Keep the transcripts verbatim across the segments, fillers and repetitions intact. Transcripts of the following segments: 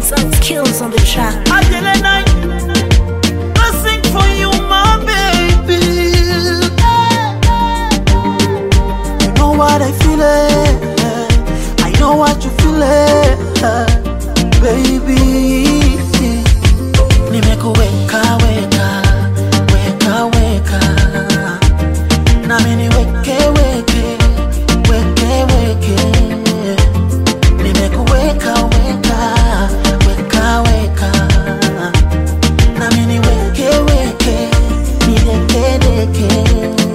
Some skills on the track. I tell a night, I sing for you, my baby. You know what I feel it. I know what you feel it, baby. Nimekuweka weka, weka weka. Na mimi weke weke, weke weke. Nimekuweka weka, weka weka. Na mimi weke weke, nideke deke.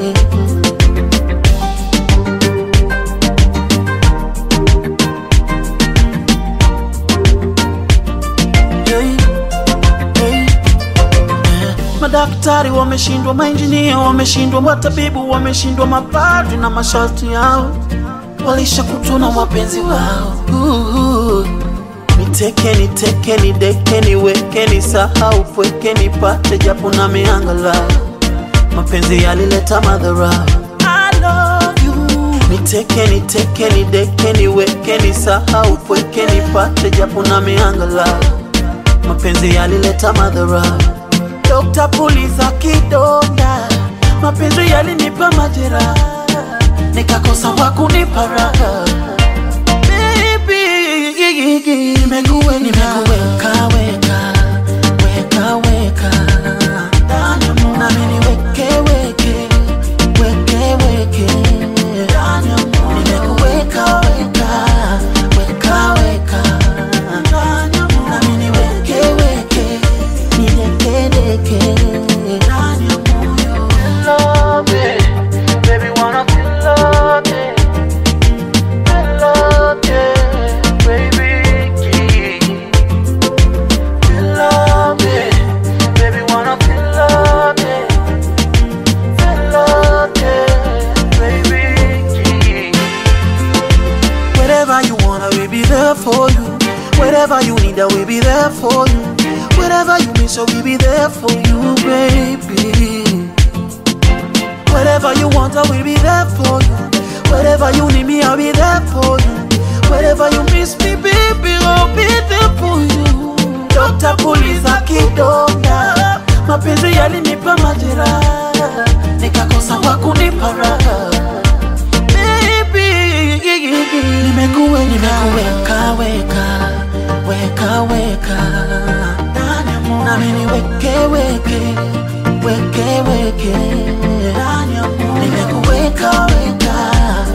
Madaktari wameshindwa, maengineer wameshindwa, matabibu wameshindwa, mapadri na masharti yao walisha kutuna wapenzi wao. uh, Niteke niteke nideke niweke nisahau pweke nipate japo na miangala. Mapenzi yalileta madhara. I love you. Niteke niteke nideke niweke nisahau pweke nipate japo na miangala. Mapenzi yalileta madhara. Dokta puliza kidonda, mapenzi yalinipa majeraha, nikakosa wakunipa raha. Baby, nimekuwe nimekuweka weka, weka weka. Na mimi weke weke, weke weke. Nimekuweka weka, weka weka. Na mimi weke weke, nideke deke. Love it, baby wanna feel love it, feel love it, baby. Feel love it, baby wanna feel love it, feel love it, baby. Wherever you wanna, we'll be there for you. Wherever you need, we'll be there for you. Wherever you miss, we'll be there for you, baby. Wherever you want, I will be there for you. Wherever you need me, I'll be there for you. Wherever you miss me, baby, I'll be there for you. Doctor puliza kidonda, mapenzi yalinipa majeraha, nikakosa wakunipa raha. Baby, nimekuwe nimekuweka weka, weka weka. Na mimi weke weke, weke weke. Nimekuweka weka,